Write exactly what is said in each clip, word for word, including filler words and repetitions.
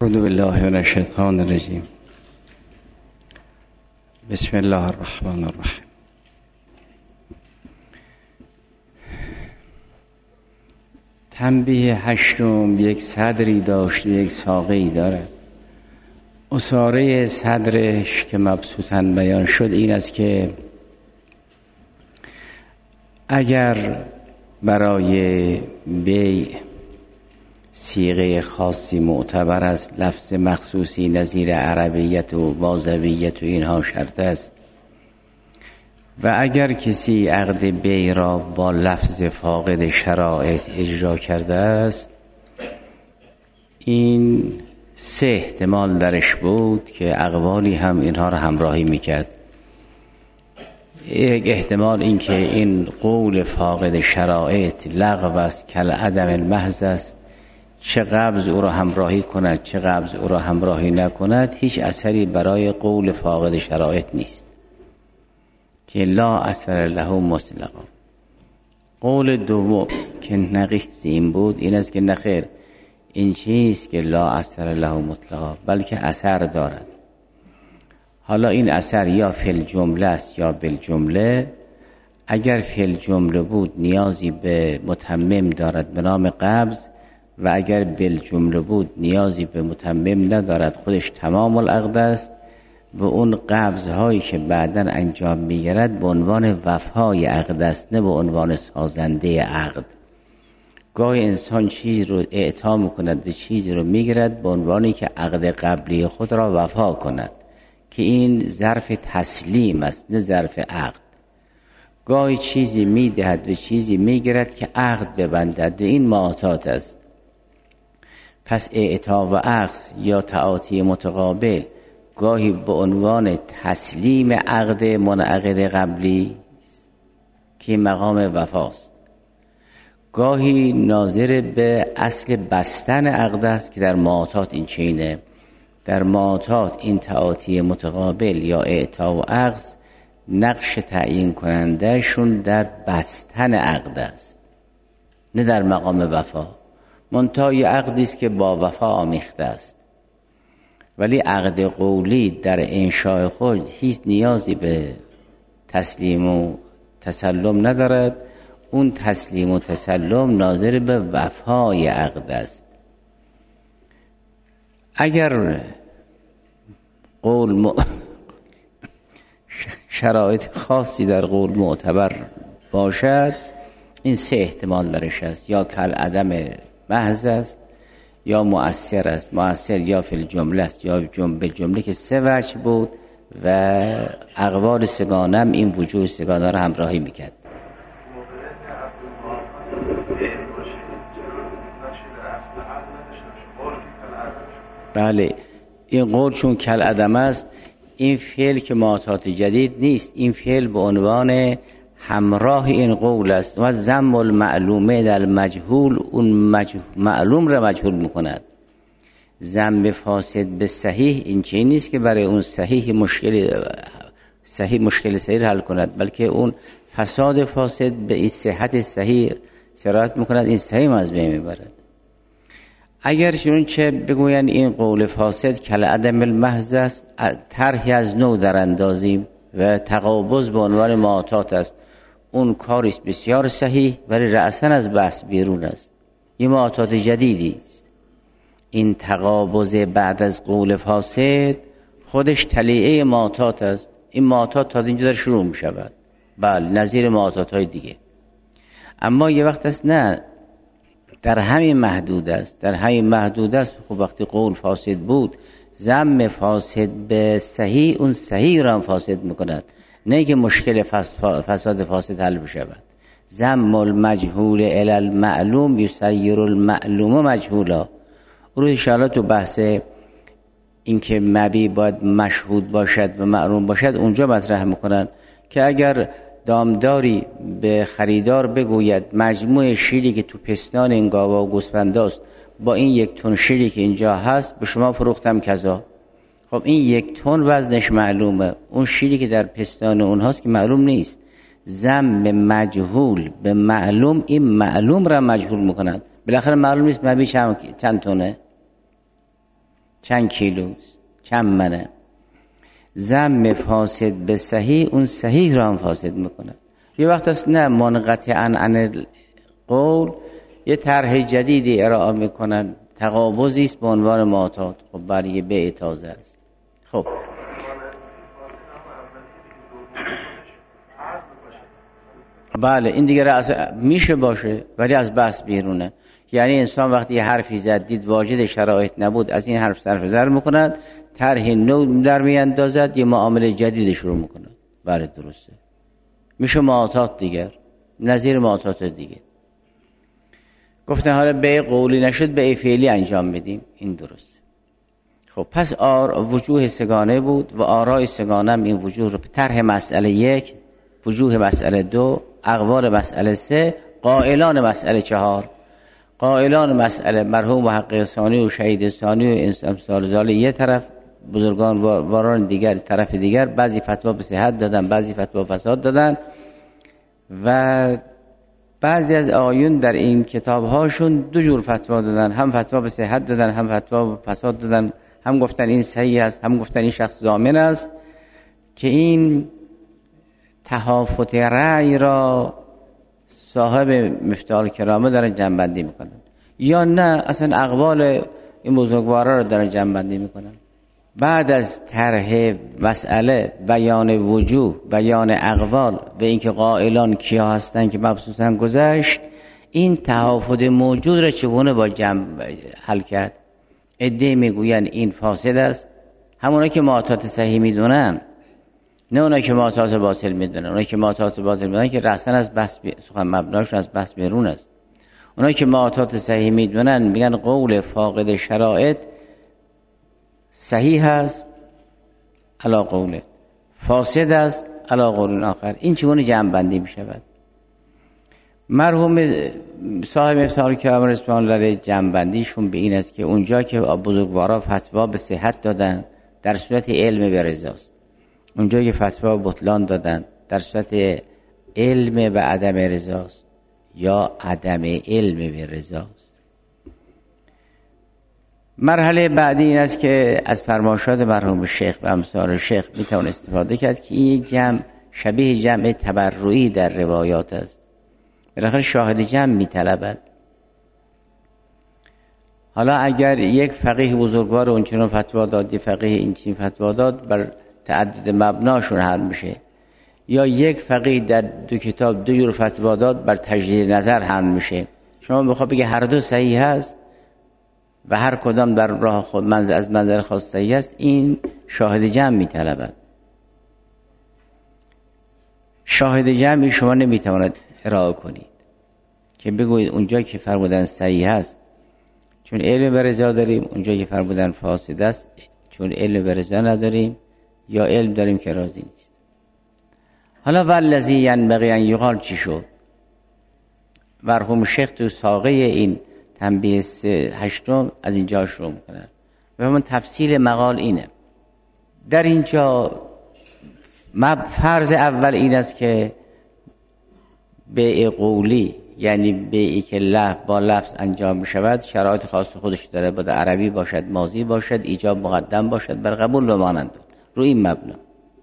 اعوذ بالله من الشیطان الرجیم. بسم الله الرحمن الرحیم. تنبیه هشتم یک صدری داشت و یک ساقه‌ای دارد. اساره صدرش که مبسوطاً بیان شد این است که اگر برای بیع صیغه خاصی معتبر است، لفظ مخصوصی نظیر عربیت و واضویت و اینها شرط است، و اگر کسی عقد بیع را با لفظ فاقد شرایط اجرا کرده است، این سه احتمال درش بود که اقوالی هم اینها را همراهی میکرد. یک احتمال این که این قول فاقد شرایط لغو است، کل عدم المحض است، چه قبض او را همراهی کند چه قبض او را همراهی نکند هیچ اثری برای قول فاقد شرایط نیست که لا اثر له مطلقا. قول دوم که نقیض این بود این است که نخیر، این چیست که لا اثر له مطلقا، بلکه اثر دارد. حالا این اثر یا فی الجمله است یا بالجمله. اگر فی الجمله بود نیازی به متمم دارد به نام قبض، و اگر بالجمله بود نیازی به متمم ندارد، خودش تمام العقد است و اون قبض هایی که بعداً انجام میگیرد به عنوان وفای عقد است، نه به عنوان سازنده عقد. گاهی انسان چیز رو اعطا میکند به چیزی رو میگیرد به عنوانی که عقد قبلی خود را وفا کند، که این ظرف تسلیم است نه ظرف عقد. گاهی چیزی میدهد و چیزی میگیرد که عقد ببندد و این معاطات است. پس اعطا و اخذ یا تعاطی متقابل گاهی به عنوان تسلیم عقد منعقد قبلی که مقام وفاست، گاهی ناظر به اصل بستن عقد است که در معاطات این چینه. در معاطات این تعاطی متقابل یا اعطا و اخذ نقش تعیین کننده شون در بستن عقد است نه در مقام وفا. منتهای عقدی است که با وفا آمیخته است، ولی عقد قولی در انشاء خود هیچ نیازی به تسلیم و تسلم ندارد. اون تسلیم و تسلم ناظر به وفای عقد است. اگر قول م... شرایط خاصی در قول معتبر باشد، این سه احتمال درش است: یا کل عدم محض است، یا مؤثر است. مؤثر یا فی الجمله است یا به جمله، که سه وجه بود و اقوال سگانم این وجوه سگانه را همراهی میکرد. بله، این قول چون کل عدم است، این فعل که معاطات جدید نیست، این فعل به عنوان همراه این قول است و ضم المعلومه در مجهول اون مجهول معلوم را مجهول میکند. ضم فاسد به صحیح این چیزی نیست که برای اون صحیح مشکل صحیح مشکل صحیح حل کند، بلکه اون فساد فاسد به این صحت صحیح سرایت میکند، این صحیح از بین میبرد. اگر چون چه بگوین این قول فاسد کل عدم المحض است، طرحی از نو در اندازیم و تقابض به عنوان معاطات است، اون کاریست بسیار صحیح ولی رأساً از بحث بیرون است، یه معاطات جدیدی است. این تقابض بعد از قول فاسد خودش تلیعه معاطات است. این معاطات تا اینجا در شروع می شود، بله، نظیر معاطات های دیگه. اما یه وقت است نه، در همین محدود است، در همین محدود است. خب وقتی قول فاسد بود، ضم فاسد به صحیح اون صحیح را فاسد میکند، نه که مشکل فساد فاسد حل بشود. ضم المجهول الی المعلوم یسیر المعلوم مجهولا. رو ان شاء الله تو بحث این که مبی باید مشهود باشد و معلوم باشد اونجا مطرح میکنن که اگر دامداری به خریدار بگوید مجموع شیری که تو پستان این گاوا و گوسفنداست با این یک تن شیری که اینجا هست به شما فروختم کذا، خب این یک تن وزنش معلومه، اون شیری که در پستان اونهاست که معلوم نیست. ضم مجهول به معلوم، این معلوم را مجهول میکنند. بالاخره معلوم نیست مبی چند تونه. چند کیلوست، چند منه. ضم فاسد به صحیح اون صحیح را هم فاسد میکنه. یه وقت است نه منقطع عن عن قول یه طرح جدیدی ارائه میکنن، تقابضی است به عنوان معتاد. خب برای بیع تازه است. خب بله این دیگه میشه باشه ولی از بحث بیرونه. یعنی انسان وقتی یه حرفی زد دید واجد شرایط نبود، از این حرف صرف نظر میکند، طرح نو در میاندازد، یه معامله جدید شروع میکند. بله درسته، میشه معتاد دیگر، نظیر معتاد دیگه. گفتن حالا بیع قولی نشد بیع فعلی انجام میدیم، این درسته. خب پس آر وجوه سگانه بود و آرای سگانه هم این وجوه رو طرح مسئله یک، وجوه مسئله دو، اقوال مسئله سه، قائلان مسئله چهار. قائلان مسئله مرحوم محقق ثانی و شهید ثانی و امثال ذالک یه طرف، بزرگان واران دیگر طرف دیگر. بعضی فتوا به صحت دادن، بعضی فتوا فساد دادن و بعضی از آیون در این کتاب هاشون دو جور فتوا دادن، هم فتوا به صحت دادن هم فتوا به فساد دادن. هم گفتن این صحیح است، هم گفتن این شخص ضامن است، که این تهافت رأی را صاحب مفتاح الکرامه دارن جمع‌بندی میکنن، یا نه اصلا اقوال این بزرگوارا رو دارن جمع‌بندی میکنن. بعد از طرح مسئله، بیان وجوه، بیان اقوال و اینکه قائلان کیا هستن که مبسوطن گذشت، این تهافت موجود را چگونه با جمع حل کرد؟ عده میگوین این فاسد است، همونا که معتاد صحیح میدونن، نه اونا که معتاد باطل میدونن. اونا که معتاد باطل میدونن که رأساً از بحث بی... سخن مبناشون از بحث بیرون است. اونا که معتاد صحیح میدونن میگن قول فاقد شرایط صحیح است علی قوله، فاسد است علی قول آخر. این چگونه جمع بندی میشود؟ مرحوم صاحب مفتاح الکرامه رضوان الله علیه جمع بندیشون به این است که اونجا که بزرگوارا فتوا به صحت دادن در صورت علم به رضاست، اونجا که فتوا بطلان دادن در صورت علم و عدم رضاست یا عدم علم به رضاست. مرحله بعدی این است که از فرمایشات مرحوم شیخ و امثال شیخ میتوان استفاده کرد که این جمع شبیه جمع تبرعی در روایات است. بالاخره شاهد جمع میطلبد. حالا اگر یک فقیه بزرگوار اونچنان فتوا داد، یک فقیه اینچین فتوا داد، بر تعدد مبناشون حل میشه، یا یک فقیه در دو کتاب دو جور فتوا داد، بر تجدید نظر حل میشه. شما بخواد بگه هر دو صحیح هست و هر کدام در راه خود منظر از منظر خاص صحیح است، این شاهد جمع میطلبد. شاهد جمعی شما نمیتواند ارائه کنید که بگویید اونجا که فرمودن صحیح است چون علم به رضا داریم، اونجا که فرمودن فاسد است چون علم به رضا نداریم، یا علم داریم که راضی نیست. حالا والذی ینبغی ان یقال چی شد؟ مرحوم شیخ تو ساقه این تنبیه هشتم از اینجا شروع میکنن و همون تفصیل مقال اینه. در اینجا فرض اول این است که بیع قولی، یعنی بیعی که لفظ با لفظ انجام می شود، شرایط خاص خودش داره، باید عربی باشد، ماضی باشد، ایجاب مقدم باشد بر قبول و مانند. روی این مبنا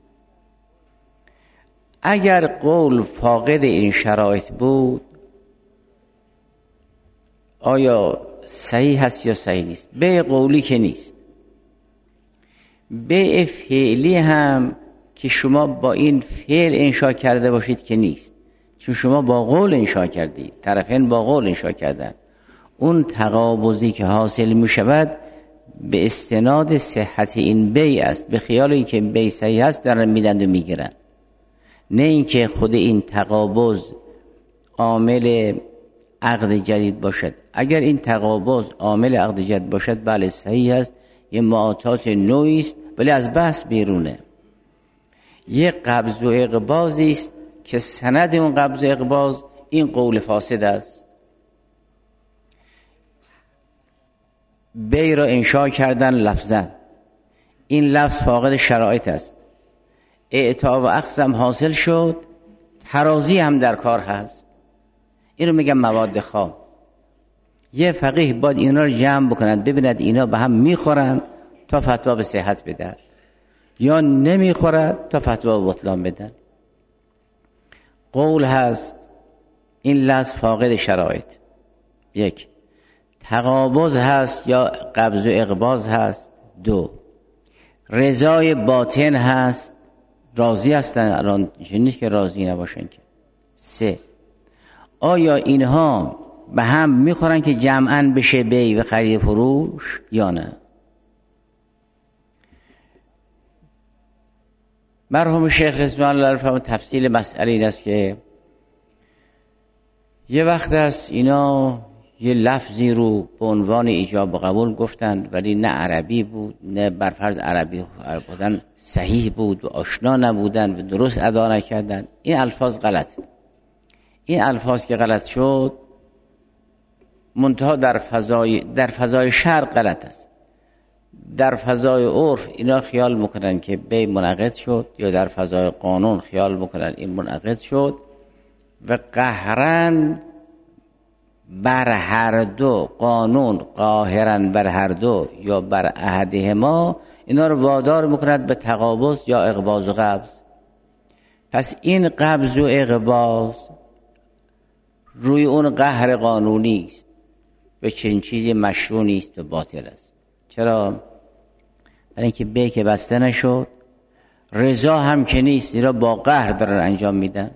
اگر قول فاقد این شرایط بود، آیا صحیح هست یا صحیح نیست؟ بیع قولی که نیست. بیع فعلی هم که شما با این فعل انشا کرده باشید که نیست، چون شما با قول انشا کردید، طرفین با قول انشا کردن. اون تقابضی که حاصل می شود به استناد صحت این بیع است، به خیال این که بیع صحیح است دارن میدند و میگیرن، نه اینکه خود این تقابض عامل عقد جدید باشد. اگر این تقابض عامل عقد جدید باشد بله صحیح است، یه معاطات نوعی است ولی از بحث بیرونه. یه قبض و اقباضی است که سند اون قبض و اقباض این قول فاسد است. بیع را انشاء کردن لفظا، این لفظ فاقد شرایط است، اعطا و اخذ هم حاصل شد، ترازی هم در کار هست، این رو میگم مواد خام. یه فقیه باید اینا رو جمع بکنند، ببیند اینا به هم میخورن، تا فتوا به صحت بدن، یا نمیخورد تا فتوا به بطلان بدن. قول هست این لفظ فاقد شرایط. یک، تقابض هست یا قبض و اقباض هست. دو، رضای باطن هست، راضی هستن، الان نیست که راضی نباشن که. سه، آیا اینها به هم میخورن که جمعاً بشه بی و خرید فروش یا نه؟ مرحوم شیخ رضوان الله علیه تفصیل مسئله این است که یه وقت است اینا یه لفظی رو به عنوان ایجاب و قبول گفتند، ولی نه عربی بود، نه برفرض عربی بودن صحیح بود و آشنا نبودن و درست ادا نکردن. این الفاظ غلط. این الفاظ که غلط شد منتها در فضای در فضای شرق غلط است. در فضای عرف اینا خیال میکنن که بی منعقد شد، یا در فضای قانون خیال میکنن این منعقد شد و قهرن بر هر دو، قانون قاهرن بر هر دو یا بر احدهما، اینا رو وادار میکند به تقابض یا اقباض و قبض. پس این قبض و اقباض روی اون قهر قانونی است، به چنین چیزی مشروع نیست و باطل است. چرا؟ برای اینکه به که بسته نشد، رضا هم که نیست، اینا با قهر دارن انجام میدن.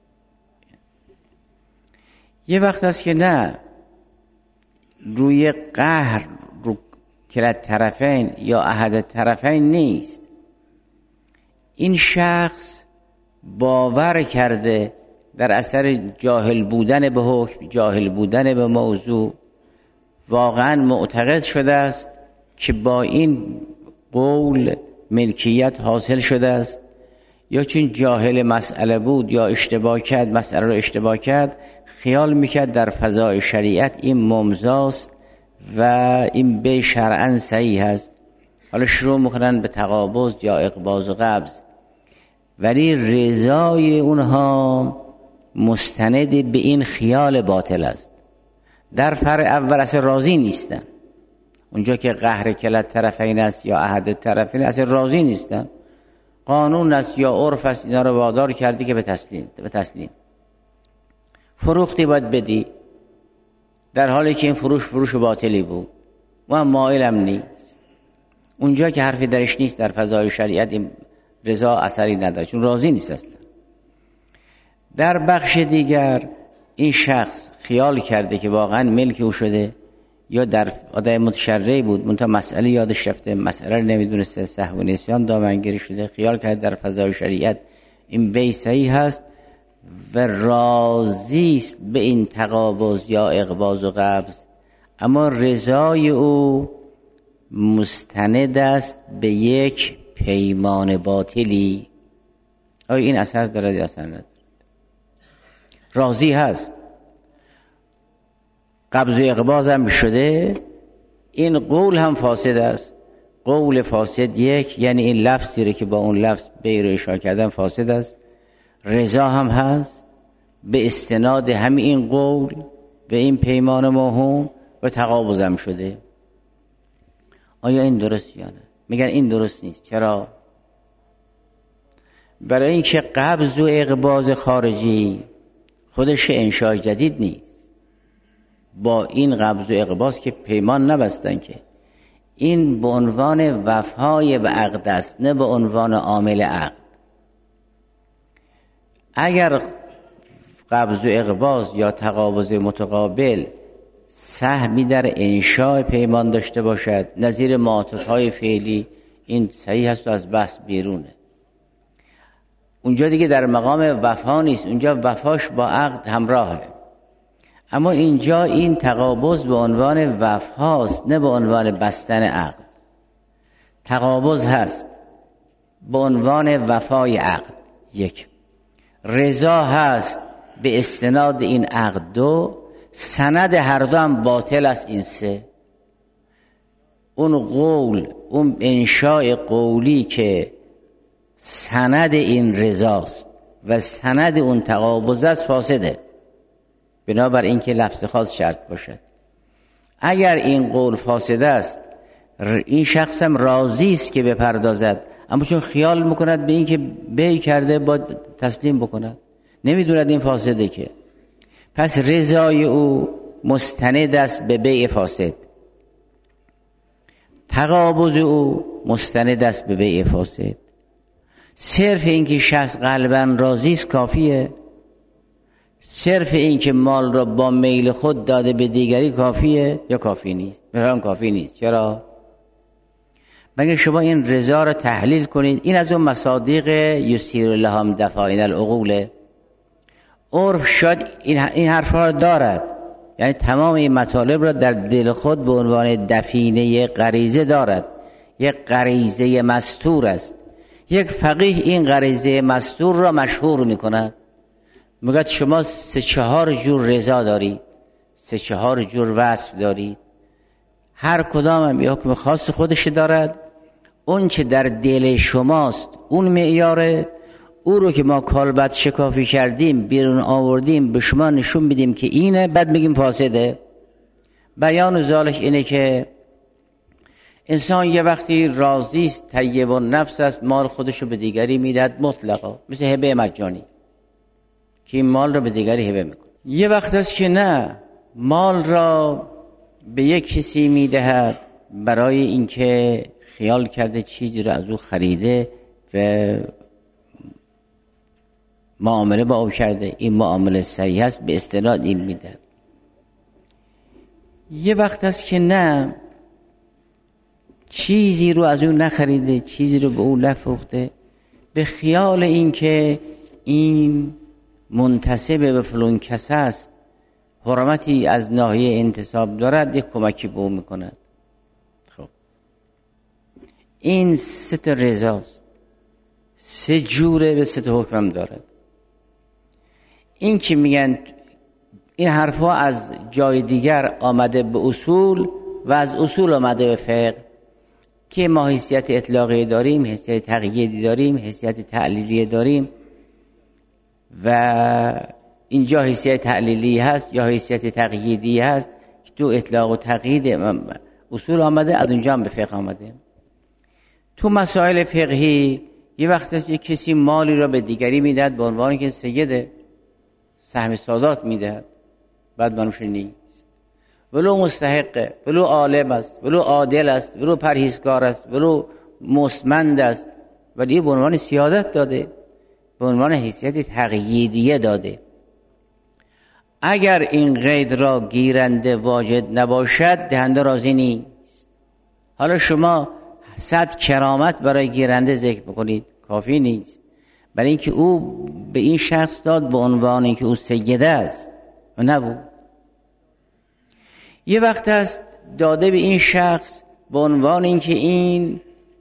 یه وقت است که نه، روی قهر رو کلا طرفین یا احد طرفین نیست. این شخص باور کرده در اثر جاهل بودن به حکم، جاهل بودن به موضوع، واقعا معتقد شده است که با این قول ملکیت حاصل شده است، یا چون جاهل مسئله بود یا اشتباه کرد، مسئله رو اشتباه کرد، خیال میکرد در فضای شریعت این ممضاست و این به شرعاً صحیح هست. حالا شروع میکنن به تقابض یا اقباض و قبض، ولی رضای اونها مستند به این خیال باطل است. در فرع اول اصلا راضی نیستن، اونجا که قهر کلا طرفین است یا احد طرفین اصلا راضی نیستن. قانون است یا عرف است اینا رو وادار کردی که به تسلیم به تسلیم فروختی باید بدی، در حالی که این فروش فروش باطلی بود و هم مائلم نیست. اونجا که حرفی درش نیست در فضای شریعت این رضا اثری نداره، چون راضی نیست اصلا. در بخش دیگر این شخص خیال کرده که واقعا ملک او شده، یا در آدم متشرعی بود منتها مسئله یادش رفته، مسئله رو نمیدونسته، سهو و نسیان دامنگیری شده، خیال کرده در فضای شریعت این بی صحیح هست و راضی است به این تقابض یا اقباض و قبض، اما رضای او مستند است به یک پیمان باطلی. آیا این اثر دارد یا اثر ندارد؟ راضی هست، قبض و اقباض هم شده، این قول هم فاسد است. قول فاسد یک، یعنی این لفظی رو که با اون لفظ بی رو اشاره کردن فاسد است. رضا هم هست به استناد همین این قول به این پیمان موهوم و تقابض هم شده. آیا این درست یا نه؟ میگن این درست نیست. چرا؟ برای اینکه قبض و اقباض خارجی خودش انشاء جدید نیست. با این قبض و اقباض که پیمان نبستن، که این به عنوان وفای به عقد است، نه به عنوان عامل عقد. اگر قبض و اقباض یا تقابض متقابل سهمی در انشاء پیمان داشته باشد، نظیر معاطفهای فعلی، این صحیح هست و از بحث بیرونه. اونجا دیگه در مقام وفا نیست، اونجا وفاش با عقد همراهه. اما اینجا این تقابض به عنوان وفاست، نه به عنوان بستن عقد. تقابض هست به عنوان وفای عقد. یک، رضا هست به استناد این عقد. دو، سند هر دو هم باطل است. این سه، اون قول، اون انشاء قولی که سند این رضاست و سند اون تقابض است فاسده، بنابر اینکه لفظ خاص شرط باشد. اگر این قول فاسد است این شخصم راضی است که بپردازد، اما چون خیال میکند به این که بیع کرده با تسلیم بکند، نمیدوند این فاسده که. پس رضای او مستند است به بیع فاسد، تقابض او مستند است به بیع فاسد. صرف این که شخص قلباً راضی است کافیه، صرف این که مال را با میل خود داده به دیگری کافیه یا کافی نیست؟ برام کافی نیست. چرا؟ مگه شما این رضا را تحلیل کنید. این از اون مصادیق یسیر لهم دفاعین العقول. عرف شاید این این حرفا را دارد، یعنی تمام این مطالب را در دل خود به عنوان دفینه غریزه دارد، یک غریزه مستور است. یک فقیه این غریزه مستور را مشهور میکند، میگه شما سه چهار جور رضا دارید، سه چهار جور وصف دارید، هر کدام هم یه حکم خاص خودش دارد. اون چه در دل شماست اون معیاره، او رو که ما کالبد شکافی کردیم بیرون آوردیم به شما نشون میدیم که اینه، بعد میگیم فاسده. بیان ذالک اینه که انسان یه وقتی راضی است، طیب النفس است، مال خودش رو به دیگری میدهد مطلقا، مثل هبه مجانی که این مال رو به دیگری هبه میکنه. یه وقت است که نه، مال را به یک کسی میدهد برای اینکه خیال کرده چیزی رو از او خریده و معامله با او کرده، این معامله صحیح است، به استناد این میدهد. یه وقت است که نه، چیزی رو از اون نخریده، چیزی رو به اون نفروخته، به خیال این که این منتسب به فلان کس است، حرمتی از ناحیه انتساب دارد، یک کمکی به اون میکند. خب این سه تا رضاست، سه جوره، به سه تا حکم دارد. این که میگن این حرفا از جای دیگر آمده به اصول و از اصول آمده به فقه، که ما حیثیت اطلاقی داریم، حیثیت تقییدی داریم، حیثیت تعلیلی داریم و اینجا حیثیت تعلیلی هست یا حیثیت تقییدی هست که تو اطلاق و تقیید اصول آمده، از اونجا هم به فقه آمده. تو مسائل فقهی یه وقت است یک کسی مالی را به دیگری میدهد به عنوان که سید سهم سادات میدهد، بعد منوش نیست، ولو مستحقه، ولو عالم است، ولو عادل است، ولو پرهیزگار است، ولو مستمند است، ولی به عنوان سیادت داده، به عنوان حیثیت تقییدیه داده. اگر این قید را گیرنده واجد نباشد، دهنده راضی نیست. حالا شما صد کرامت برای گیرنده ذکر بکنید، کافی نیست، برای اینکه او به این شخص داد به عنوان اینکه او سیده است و نبود. یه وقت است داده به این شخص به عنوان اینکه این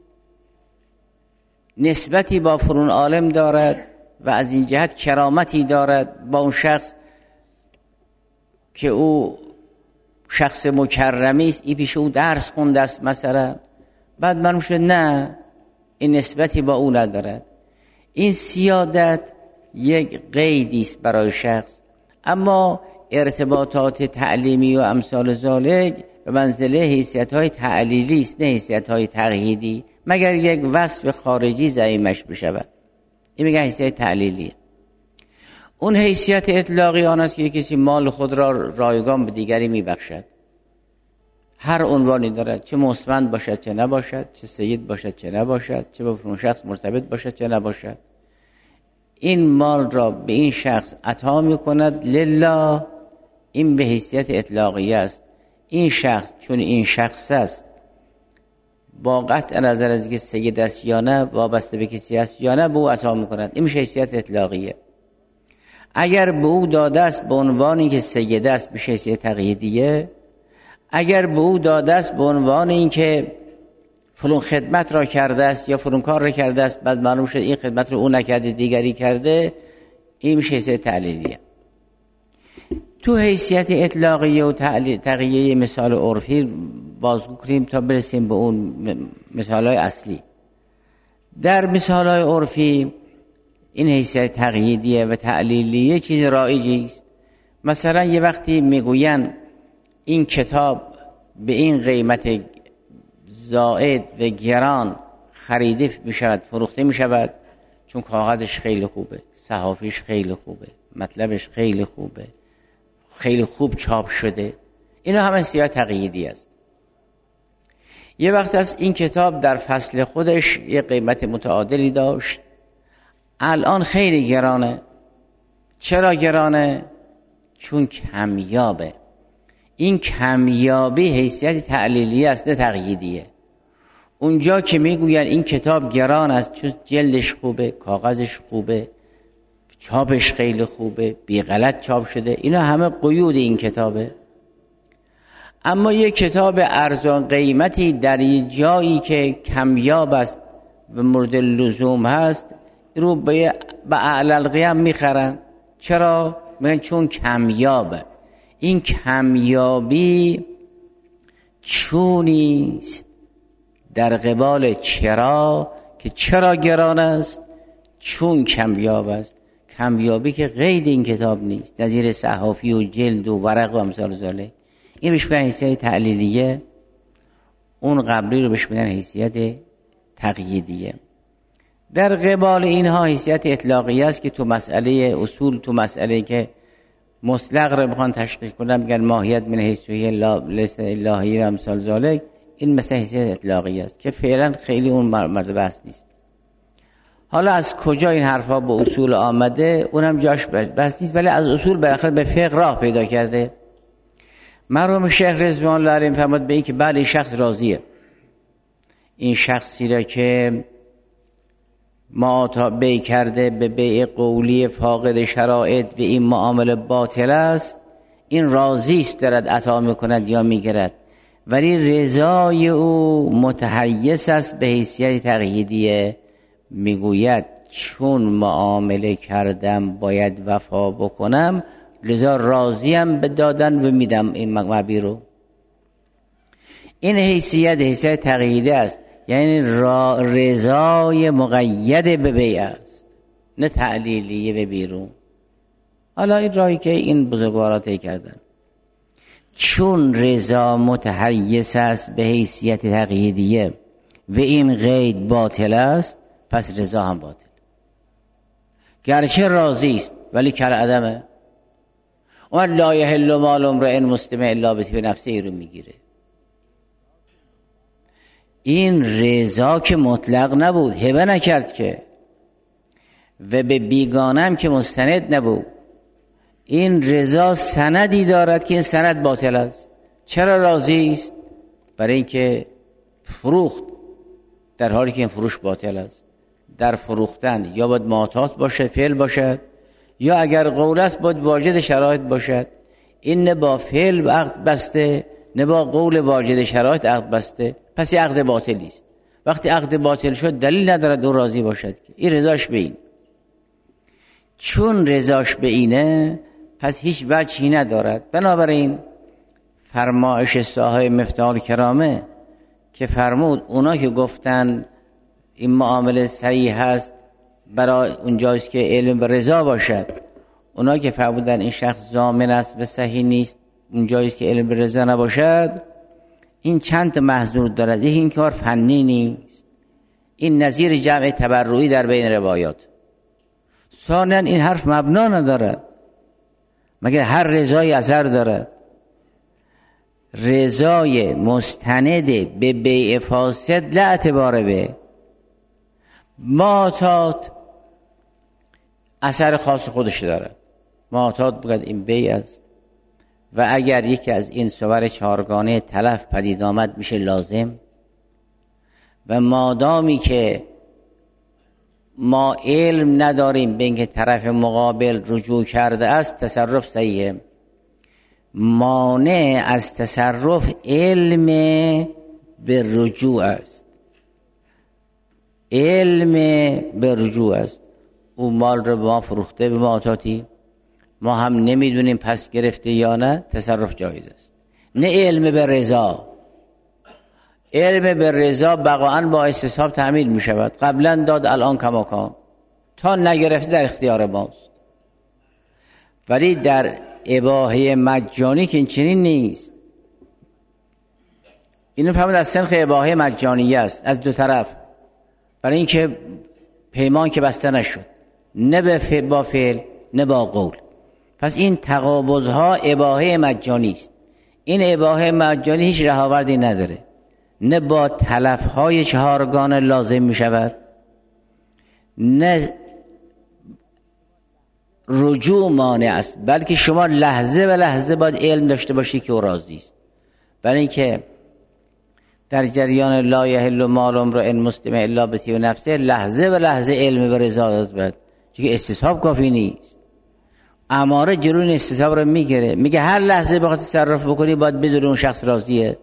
نسبتی با فرون عالم دارد و از این جهت کرامتی دارد با اون شخص که او شخص مکرمی است، این پیش او درس خونده است مثلا، بعد معلوم شد نه، این نسبتی با او ندارد. این سیادت یک قیدی است برای شخص، اما ارتباطات تعلیمی و امثال ذالک به منزله حیثیت‌های تعلیلی است، نه حیثیت‌های تقییدی، مگر یک وصف خارجی زعیمش بشود. این میگه حیثیت تعلیلی. اون حیثیت اطلاقی آن است که کسی مال خود را رایگان به دیگری میبخشد، هر عنوانی دارد، چه مستمند باشد چه نباشد، چه سید باشد چه نباشد، چه با اون شخص مرتبط باشد چه نباشد، این مال را به این شخص عطا میکند لله. این به حیثیت اطلاقی است. این شخص چون این شخص است، با قطع نظر از که سید است یا نه، وابسته به کسی است یا نه، به او عطا میکند. این میشه حیثیت اطلاقیه. اگر به او داده است به عنوان اینکه سید است، میشه حیثیت تقییدیه. اگر به او داده است به عنوان اینکه فلان خدمت را کرده است یا فلان کار را کرده است، بعد معلوم شد این خدمت رو او نکرده دیگری کرده، این میشه حیثیت تعلیلیه. تو حیثیت اطلاقیه و تقییدیه مثال عرفی بازگو کنیم تا برسیم به اون مثالهای اصلی. در مثالهای عرفی این حیثیت تقییدیه و تعلیلیه چیز رایجی است. مثلا یه وقتی میگوین این کتاب به این قیمت زائد و گران خریده می شود، فروخته می شود، چون کاغذش خیلی خوبه، صحافیش خیلی خوبه، مطلبش خیلی خوبه، خیلی خوب چاپ شده. اینا همه سیاحت تقییدی است. یه وقت از این کتاب در فصل خودش یه قیمت متعادلی داشت، الان خیلی گرانه. چرا گرانه؟ چون کمیابه. این کمیابی حیثیت تعلیلی است، نه تقییدیه. اونجا که میگوین این کتاب گران است چون جلدش خوبه، کاغذش خوبه، چاپش خیلی خوبه، بی غلط چاپ شده، اینا همه قیود این کتابه. اما یک کتاب ارزان قیمتی در یه جایی که کمیاب است و مورد لزوم هست رو به اعلی القیم میخرن. چرا؟ میگن چون کمیابه. این کمیابی چونیست در قبال چرا، که چرا گران است؟ چون کمیاب است. کمیابی که قید این کتاب نیست، نظیر صحافی و جلد و ورق و امثال ذالک. این بهش میگن حیثیت تعلیلیه، اون قبلی رو بهش میگن حیثیت تقییدیه. در قبال اینها حیثیت اطلاقیه است که تو مسئله اصول، تو مسئله که مطلق رو بخوان تشخیص کنن میگن ماهیت من حیثیه الهی و امثال ذالک. این مثل حیثیت اطلاقیه است که فعلا خیلی اون مرد بحث نیست. حالا از کجا این حرفا به اصول آمده اونم جاش بحث نیست، ولی از اصول بالاخره به فقه راه پیدا کرده. مرحوم شیخ رضوان الله علیه فرمود به این که بله این شخص راضیه، این شخصی را که معاطا بی کرده به بیع قولی فاقد شرایط و این معامله باطل است، این راضی است دارد عطا میکند یا میگیرد، ولی رضای او متحیز است به حیثیت تقییدیه. میگوید چون معامله کردم باید وفا بکنم، لذا راضیم به دادن و میدم این مبی رو. این حیثیت حیثیت تقییده است، یعنی رضای مقید به بیع است، نه تعلیلیه به بیرون. حالا این راهی که این بزرگوارا طی کردن، چون رضا متحیز است به حیثیت تقییدیه و این قید باطل است، پس رضا هم باطل. گرچه راضی است ولی کل عدمه. اون لا یحل مال امرئ مسلم الا بطیب نفسه ای رو میگیره. این رضا که مطلق نبود، هبه نکرد که، و به بیگانم که مستند نبود. این رضا سندی دارد که این سند باطل است. چرا راضی است؟ برای اینکه فروخت در حالی که این فروش باطل است. در فروختن یا باید معاطات باشه، فعل باشد، یا اگر قول است باید واجد شرایط باشد. این نه با فعل عقد بسته، نه با قول واجد شرایط عقد بسته، پس این عقد باطلی است. وقتی عقد باطل شد دلیل ندارد او راضی باشد که این رضاش به این. چون رضاش به اینه پس هیچ وجهی ندارد. بنابراین فرمایش صاحب مفتاح الکرامه که فرمود اونا که گفتن این معامله صحیح هست برای اونجاست که علم و رضا باشد، اونا که فرمودن این شخص ضامن است و صحیح نیست اونجاییست که علم و رضا نباشد، این چند تا محظور دارد. یکی این کار فنی نیست، این نظیر جمع تبرعی در بین روایات. ثانیاً این حرف مبنا ندارد، مگر هر رضای اثر دارد. رضای مستند به بیع فاسد لا اعتبار به معاطات اثر خاص خودش دارد. معاطات بگد این بیع است و اگر یکی از این صور چهارگانه تلف پدید آمد میشه لازم، و مادامی که ما علم نداریم به اینکه طرف مقابل رجوع کرده است تصرف صحیحه. مانع از تصرف علم به رجوع است، علم به رجوع است. او مال رو به ما فروخته به معاطاتی، ما هم نمیدونیم پس گرفته یا نه، تصرف جایز است. نه علم به رضا. علم به رضا بقاعاً با استصحاب تعمیل می شود، قبلا داد الان کماکان، تا نگرفته در اختیار ماست. ولی در اباحه مجانی که این چنین نیست. اینو فهمید از سنخ اباحه مجانیه است از دو طرف، برای اینکه پیمان که بسته نشد، نه به با فعل نه با قول. پس این تقابضها اباحه مجانی است. این اباحه مجانی هیچ رهاوردی نداره، نه با تلفهای چهارگان لازم می شود، نه رجوع مانع است، بلکه شما لحظه به لحظه باید علم داشته باشی که او راضی است. برای اینکه در جریان لا یحل مال امرئ مسلم الا بطیب نفسه، لحظه به لحظه علم به رضا است، چون استصحاب کافی نیست. اماره جلوی استصحاب رو میگیره، میگه هر لحظه بخواد تصرف بکنی باید بدون اون شخص راضیه.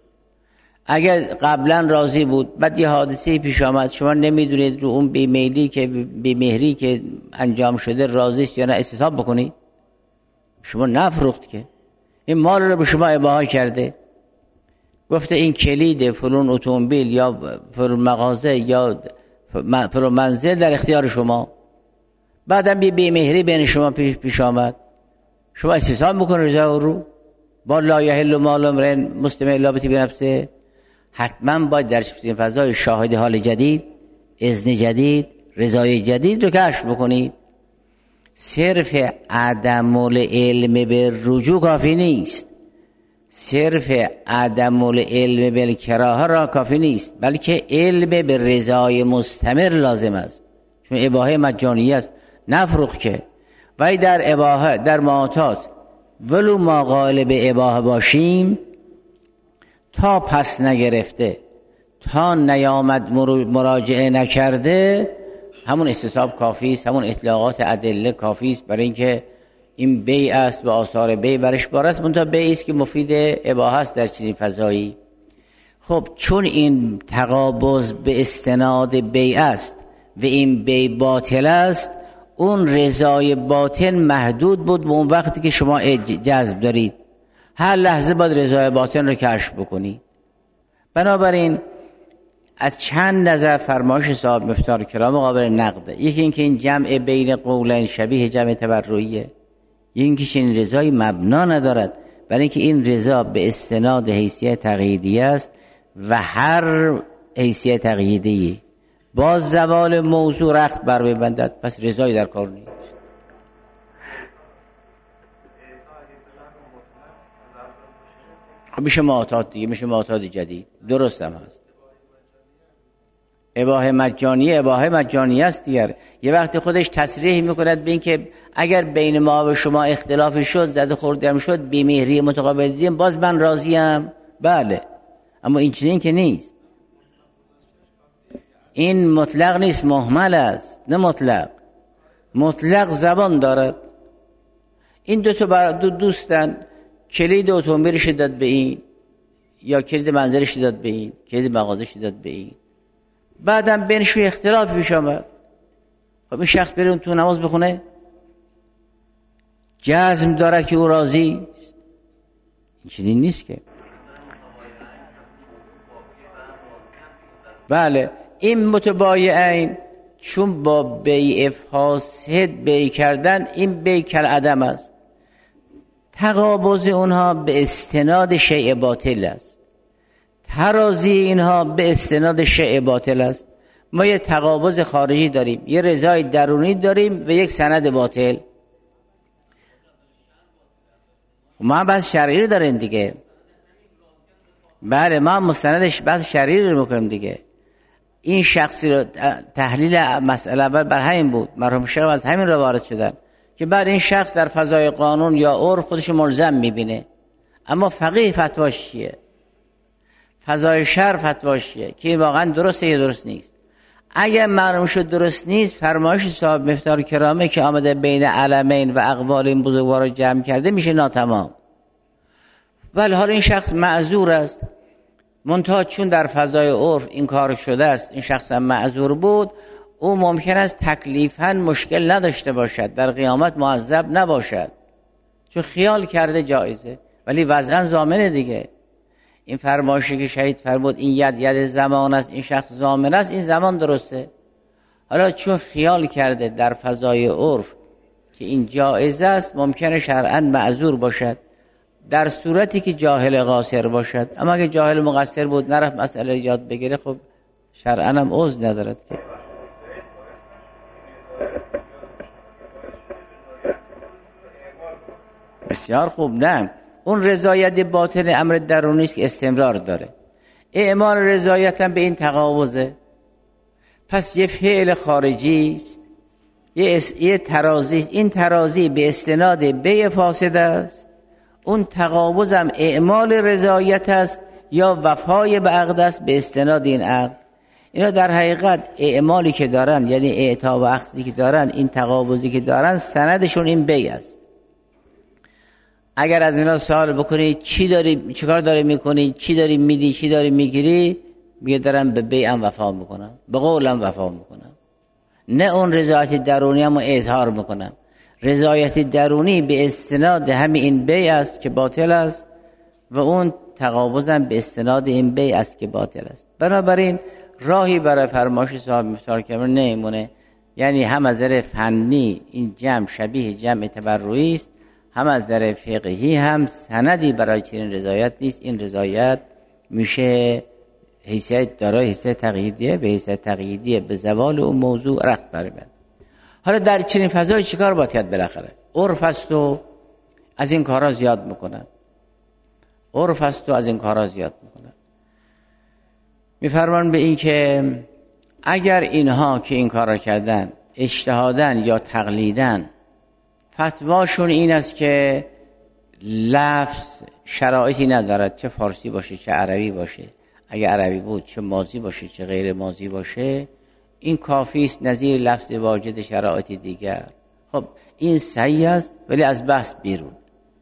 اگر قبلا راضی بود، بعد یه حادثه پیش آمد، شما نمیدونید رو اون بیمیلی که بیمهری که انجام شده راضی است یا نه استصحاب بکنی، شما نفروخت که این مال رو به شما اباحه کرده، گفته این کلید فلان اتومبیل یا فلان مغازه یا فلان منزل در اختیار شما، بعدم بی بیمهری بین شما پیش, پیش آمد، شما استصحاب میکنه رضا رو با لا یحل مال امرئ مسلم الا بطیب نفسه. حتما باید در این فضای شاهد حال جدید، اذن جدید، رضای جدید رو کشف بکنید. صرف عدم العلم به رجوع کافی نیست، صرف عدم العلم بالکراهه را کافی نیست، بلکه علم به رضای مستمر لازم است، چون اباحه مجانیه است، نفروخ که. ولی در اباحه در معاطات ولو ما غالب اباحه باشیم، تا پس نگرفته، تا نیامد مراجعه نکرده، همون استصحاب کافی است، همون اطلاقات ادله کافی است برای اینکه این بیع است و آثار بیع برش بار است، منتها بیع است که مفید اباحه است در چنین فضایی. خب چون این تقابض به استناد بیع است و این بیع باطل است، اون رضای باطن محدود بود به اون وقتی که شما جذب دارید، هر لحظه باید رضای باطن رو کشف بکنی. بنابراین از چند نظر فرمایش صاحب مفتاح کرام قابل نقده. یکی اینکه این جمع بین قولین شبیه جمع تبرعیه، یکی اینکه این رضای مبنا ندارد، برای اینکه این رضا به استناد حیثیت تقییدیه است و هر حیثیت تقییدی با زوال موضوع رخت بر ببندد، پس رضای در کار نیست. میشه معاطات دیگه، میشه معاطات جدید، درست هم هست. اباحه مجانیه اباحه مجانیه است دیگر. یه وقتی خودش تصریح میکند به این که اگر بین ما و شما اختلافی شد، زده خوردیم شد، بیمهری متقابل دیدیم، باز من راضیم، بله، اما این چنین که نیست. این مطلق نیست، محمل است، نه مطلق. مطلق زبان دارد. این دو تا دو دوستن، کلید اتومبیلش داد به این، یا کلید منزلش داد به این، کلید مغازه‌ش داد به این، بعدم بینش اختلاف پیش آمد. خب این شخص بره تو نماز بخونه، جزم دارد که او راضی است؟ این چنین نیست که. بله، این متبایعین چون با بیع فاسد بیع کردن، این بیع کل عدم است. تقابض اونها به استناد شیء باطل است، ترازی اینها به استناد شیء باطل است. ما یه تقابض خارجی داریم، یه رضای درونی داریم و یک سند باطل. ما هم بحث شرعی رو داریم دیگه. بله، ما هم مستندش بحث شرعی رو میکنیم دیگه. این شخصی رو تحلیل مسئله اول بر همین بود، مرحوم شیخ از همین رو وارد شدن که بعد این شخص در فضای قانون یا عرف خودش ملزم میبینه، اما فقیه فتواش چیه؟ فضای شرع فتواش چیه که واقعا درسته یا درست نیست؟ اگر معلوم شد درست نیست، فرمایش صاحب مفتاح کرامه که آمده بین علمین و اقوال این بزرگوار رو جمع کرده میشه ناتمام. ولی حالا این شخص معذور است، منتها چون در فضای عرف این کار شده است، این شخص هم معذور بود، او ممکن است تکلیفاً مشکل نداشته باشد، در قیامت معذب نباشد، چون خیال کرده جایزه، ولی وضعاً ضامنه دیگه. این فرمایشی که شهید فرمود این ید ید زمان است، این شخص ضامن است، این زمان درسته. حالا چون خیال کرده در فضای عرف که این جایزه است، ممکنه شرعاً معذور باشد، در صورتی که جاهل قاصر باشد. اما اگه جاهل مقصر بود نرفت مسئله یاد بگیره، خب شرعاً هم عذر ندارد که. بسیار خوب. نه، اون رضایت باطن امر درونی است که استمرار داره. اعمال رضایت هم به این تقاوزه. پس یه فعل خارجی است، یه, اس... یه ترازی است. این ترازی به استناد بی فاسد است، اون تقاوز هم اعمال رضایت است یا وفای به عقد است به استناد این عقد. اینا در حقیقت اعمالی که دارن، یعنی اعطا و اخذی که دارن، این تقاوزی که دارن، سندشون این بی است. اگر از اینا سوال بکنی چی داری، چیکار داری میکنی، چی داری میدی، چی داری میگیری، میگه دارم به بیعم وفا میکنم، به قولم وفا میکنم. نه اون رضایت درونی هم اظهار میکنم. رضایت درونی به استناد همین این بی است که باطل است و اون تقابضم به استناد این بی است که باطل است. بنابراین راهی برای فرمایش صاحب مفتار کبیر نمیمونه. یعنی هم از نظر فنی این جمع شبیه جمع تبرعی است، هم از نظر فقهی هم سندی برای چنین رضایت نیست. این رضایت میشه حیثیت دارای حیثیت تقییدیه، به حیثیت تقییدیه به زوال اون موضوع رخت برمیاد. حالا در چنین فضای چیکار باید کرد؟ بالاخره عرف است و از این کارا زیاد میکنن. عرف است و از این کارا زیاد میکنن. میفرمان به این که اگر اینها که این کارا کردن اجتهادن یا تقلیدن، فتواشون این است که لفظ شرایطی ندارد، چه فارسی باشه چه عربی باشه، اگه عربی بود چه ماضی باشه چه غیر ماضی باشه، این کافی است نظیر لفظ واجد شرایط دیگر. خب این صحیح است ولی از بحث بیرون.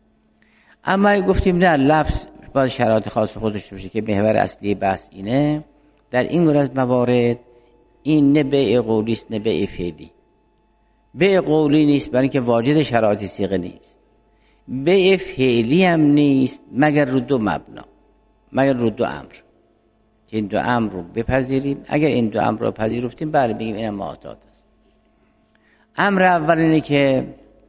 اما گفتیم نه، لفظ باید شرایط خاص خودش باشه که محور اصلی بحث اینه. در این گونه از موارد این نه بیع قولی است نه بیع فعلی. بیع قولی نیست برای اینکه واجد شرایط صیغه نیست، بیع فعلی هم نیست مگر رو دو مبنا، مگر رو دو امر که این دو امر رو بپذیریم. اگر این دو امر رو پذیرفتیم بله بگیم این معتاد است. امر اول اینه که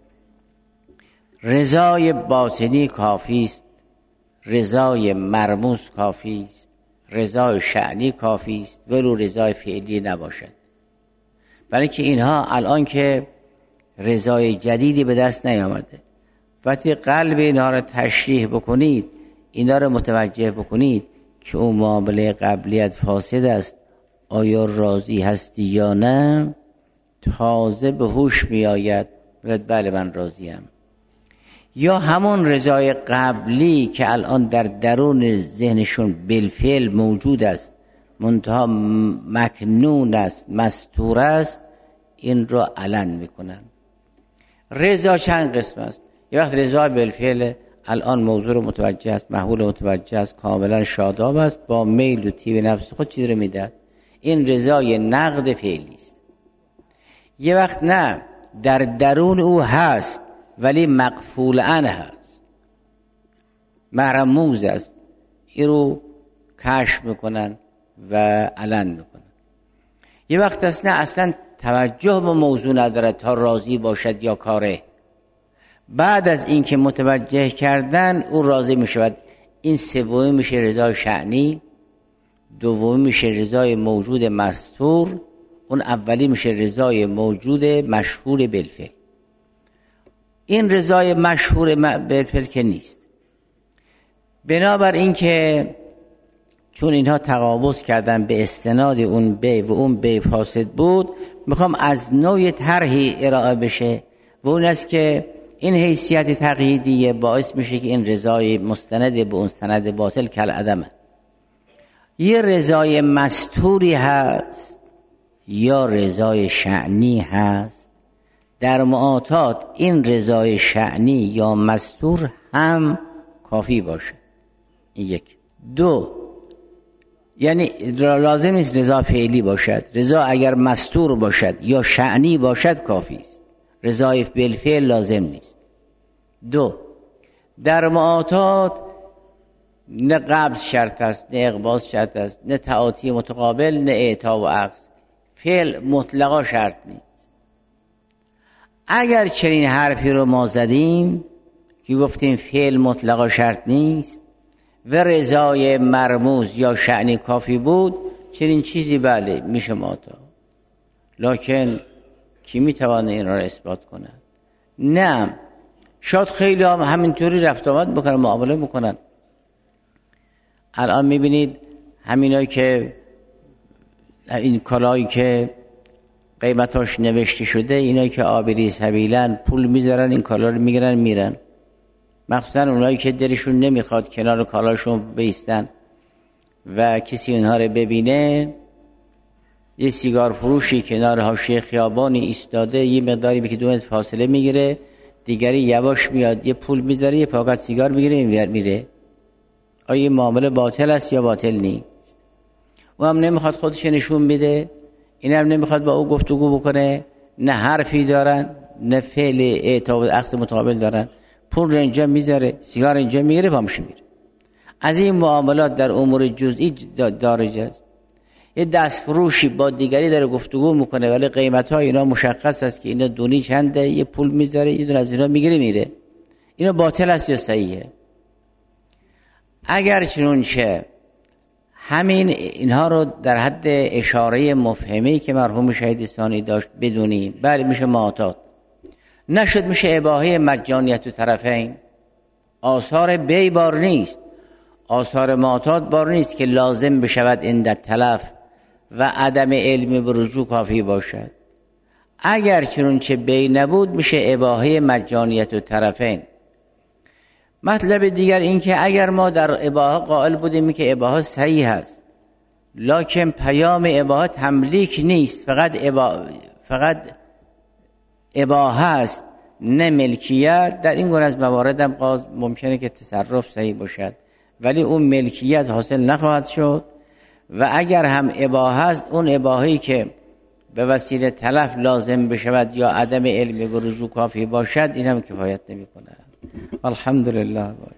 رضای باطنی کافی است، رضای مرموز کافی است، رضای شأنی کافی است ولو رضای فعلی نباشد. برای که اینها الان که رضای جدیدی به دست نیامده، وقتی قلب اینها را تشریح بکنید، اینها را متوجه بکنید که اون معامله قبلیت فاسد است، آیا راضی هستی یا نه، تازه به هوش می آید میگه بله من راضیم. یا همون رضای قبلی که الان در درون ذهنشون بالفعل موجود است، منتها مکنون است، مستور است، این را علن میکنن. رضا چند قسم است. یه وقت رضا بالفعل الان موضوع رو متوجه است، محول متوجه است، کاملا شاداب است، با میل و طیب نفس خود چیز رو میدهد، این رضای نقد فعلی است. یه وقت نه، در درون او هست ولی مقفول عنه هست، مرموز است، این رو کشف میکنن و علن میکنن. یه وقت است نه، اصلا توجه به موضوع ندارد تا راضی باشد یا کاره، بعد از این که متوجه کردن او راضی میشود. این سومی میشه رضای شأنی، دومی میشه رضای موجود مستور، اون اولی میشه رضای موجود مشهور بالفعل. این رضای مشهور بالفعل که نیست. بنابر این که چون اینها تقابض کردن به استناد اون بی و اون بی فاسد بود، میخوام از نوع طرحی ارائه بشه و اون است که این حیثیت تقییدیه باعث میشه که این رضای مستند به اون سند باطل کل عدمه. یه رضای مستوری هست یا رضای شأنی هست. در معاطات این رضای شأنی یا مستور هم کافی باشه. یک. دو، یعنی لازم نیست رضا فعلی باشد، رضا اگر مستور باشد یا شأنی باشد کافی است، رضای بالفعل لازم نیست. دو، در معاطات نه قبض شرط است، نه اقباض شرط است، نه تعاطی متقابل، نه اعطا و اخذ. فعل مطلقا شرط نیست. اگر چنین حرفی رو ما زدیم، که گفتیم فعل مطلقا شرط نیست و رضای مرموز یا شأنی کافی بود، چنین چیزی بله میشه معطا. لکن کی میتوانه این را اثبات کند؟ نه، شاید خیلی هم همینطوری رفت آمد بکنن، معامله بکنن. الان میبینید همینایی که این کالایی که قیمتاش نوشته شده، اینایی که آبری سبیلن پول میذارن این کالا رو میگیرن میرن، مخصوصا اونایی که دلشون نمیخواد کنار کالاشون بیستن و کسی اونها رو ببینه. یه سیگار فروشی کنار حاشیه خیابانی ایستاده، یه مقداری به که دو متر فاصله میگیره، دیگری یواش میاد یه پول میذاره یه پاکت سیگار میگیره میره. آیا معامله باطل است یا باطل نیست؟ او هم نمیخواد خودش نشون بده، این هم نمیخواد با او گفتگو بکنه، نه حرفی دارن نه فعل اعتاب عقد متقابل دارن، پول رو اینجا میذاره سیگار اینجا میگیره پامش میره. از این معاملات در امور جزئی دارج است. یه دست فروشی با دیگری داره گفتگو میکنه ولی قیمت های اینا مشخص است که اینا دونی چنده، یه پول میذاره یه دون از اینا میگیره میره. اینا باطل است یا صحیحه؟ اگر چنونچه همین اینها رو در حد اشاره مفهمی که مرحوم شهید ثانی داشت بدونیم، بله میشه معطات. نشد میشه اباحه مجانیت و طرفین. آثار بی بار نیست، آثار معطات بار نیست که لازم بشود عند تلف و عدم علم به رجوع کافی باشد. اگر چنونچه بی نبود میشه اباحه مجانیت و طرفین. مطلب دیگر این که اگر ما در اباحه قائل بودیم که اباحه صحیح است، لکن پیام اباحه تملیک نیست، فقط اباحه فقط اباحه است نه ملکیت، در این گونه از موارد هم قاضی ممکنه که تصرف صحیح باشد ولی اون ملکیت حاصل نخواهد شد. و اگر هم اباحه است، اون اباحه‌ای که به وسیله تلف لازم بشود یا عدم علم به رجوع کافی باشد، این هم کفایت نمی کند. الحمدلله.